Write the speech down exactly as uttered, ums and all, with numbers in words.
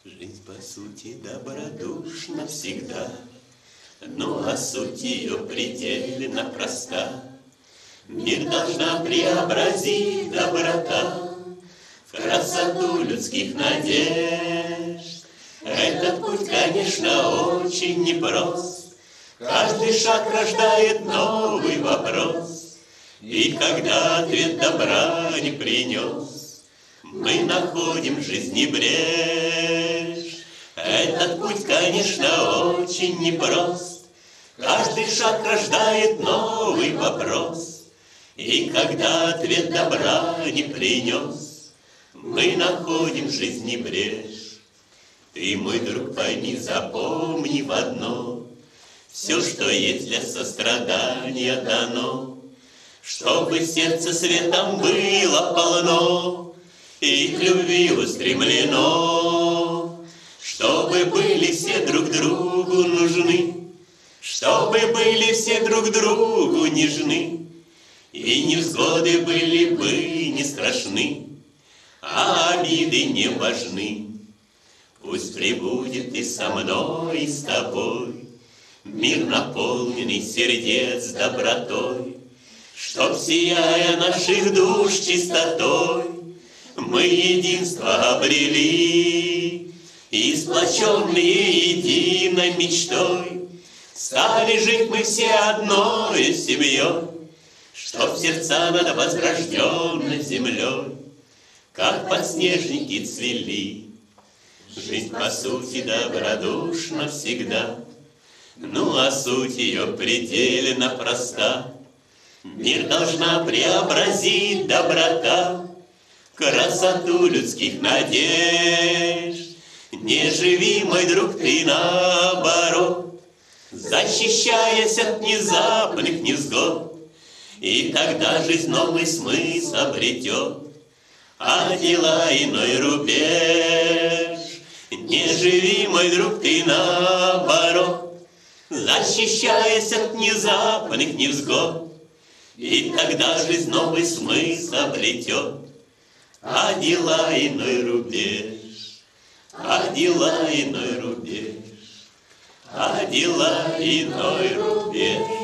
Жизнь по сути добродушна всегда, но а суть ее предельно проста. Мир должна преобразить доброта в красоту людских надежд. Этот путь, конечно, очень непрост. Каждый шаг рождает новый вопрос. И когда ответ добра не принес, мы находим в жизни брешь. Этот путь, конечно, очень непрост. Каждый шаг рождает новый вопрос. И когда ответ добра не принес, мы находим в жизни брешь. Ты, мой друг, пойми, запомни в одно: все, что есть для сострадания, дано, чтобы сердце светом было полно и к любви устремлено, чтобы были все друг другу нужны, чтобы были все друг другу нежны, и невзгоды были бы не страшны, а обиды не важны. Пусть пребудет и со мной, и с тобой мир, наполненный сердец добротой, чтоб, сияя наших душ чистотой, мы единство обрели, и сплоченные единой мечтой стали жить мы все одной семьей, чтоб сердца над возрожденной землей, как подснежники, цвели. Жизнь по сути добродушна всегда, ну а суть ее предельно проста. Мир должна преобразить доброта в красоту людских надежд. Не живи, мой друг, ты наоборот, защищаясь от внезапных невзгод, и тогда жизнь новый смысл обретет, а дела иной рубеж. Не живи, мой друг, ты наоборот, защищаясь от внезапных невзгод, и тогда жизнь новый смысл обретет, а дела иной рубеж, а дела иной рубеж, а дела иной рубеж.